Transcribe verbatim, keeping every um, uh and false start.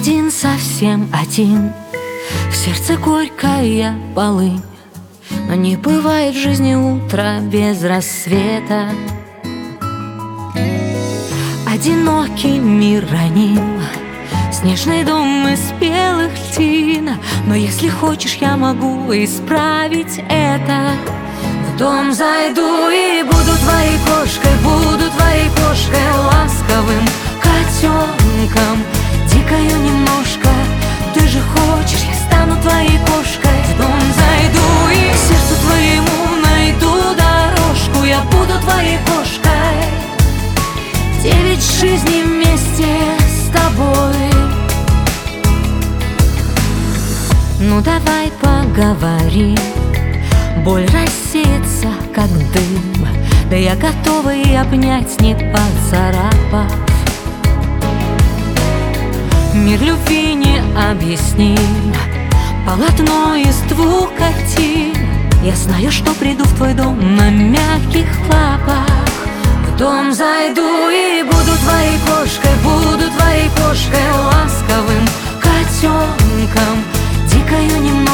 один, совсем один, в сердце горькая полынь. Но не бывает в жизни утра без рассвета. Одинокий мир ранил снежный дом из белых льдин. Но если хочешь, я могу исправить это. В дом зайду и буду твоей кошкой, буду твоей кошкой, ласковым котенком, дикою немножко. Ты же хочешь, я стану твоей кошкой. В дом зайду и к сердцу твоему найду дорожку. Я буду твоей кошкой, девять жизней вместе с тобой. Ну давай поговорим, боль рассеется, как дым. Да я готова и обнять, не поцарапав. Мир любви не объясним, полотно из двух картин. Я знаю, что приду в твой дом на мягких лапах. В дом зайду и буду твоей кошкой, буду твоей кошкой, ласковым котенком, дикою немного.